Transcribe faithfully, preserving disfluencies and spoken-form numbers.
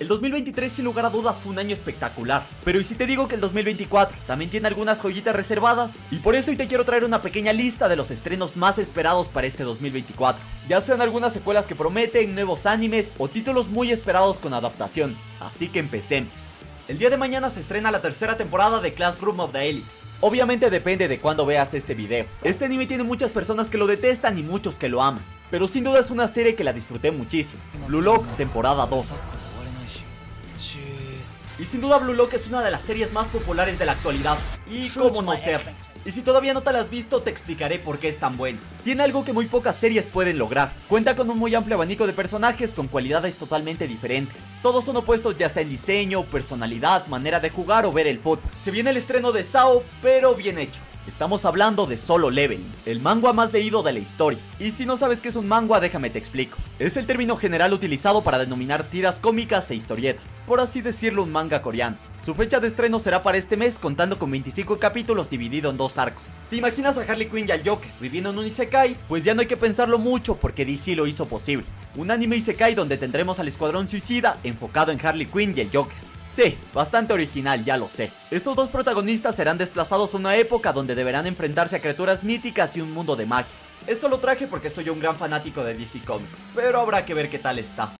El dos mil veintitrés sin lugar a dudas fue un año espectacular, pero ¿y si te digo que el dos mil veinticuatro también tiene algunas joyitas reservadas? Y por eso hoy te quiero traer una pequeña lista de los estrenos más esperados para este dos mil veinticuatro, ya sean algunas secuelas que prometen, nuevos animes o títulos muy esperados con adaptación, así que empecemos. El día de mañana se estrena la tercera temporada de Classroom of the Elite. Obviamente depende de cuándo veas este video. Este anime tiene muchas personas que lo detestan y muchos que lo aman, pero sin duda es una serie que la disfruté muchísimo. Blue Lock temporada dos. Y sin duda Blue Lock es una de las series más populares de la actualidad, y cómo no ser. Y si todavía no te la has visto, te explicaré por qué es tan bueno. Tiene algo que muy pocas series pueden lograr. Cuenta con un muy amplio abanico de personajes con cualidades totalmente diferentes. Todos son opuestos ya sea en diseño, personalidad, manera de jugar o ver el fútbol. Se viene el estreno de S A O, pero bien hecho. Estamos hablando de Solo Leveling, el manga más leído de la historia. Y si no sabes qué es un manga, déjame te explico. Es el término general utilizado para denominar tiras cómicas e historietas, por así decirlo, un manga coreano. Su fecha de estreno será para este mes, contando con veinticinco capítulos dividido en dos arcos. ¿Te imaginas a Harley Quinn y al Joker viviendo en un isekai? Pues ya no hay que pensarlo mucho porque D C lo hizo posible. Un anime isekai donde tendremos al Escuadrón Suicida enfocado en Harley Quinn y el Joker. Sí, bastante original, ya lo sé. Estos dos protagonistas serán desplazados a una época donde deberán enfrentarse a criaturas míticas y un mundo de magia. Esto lo traje porque soy un gran fanático de D C Comics, pero habrá que ver qué tal está.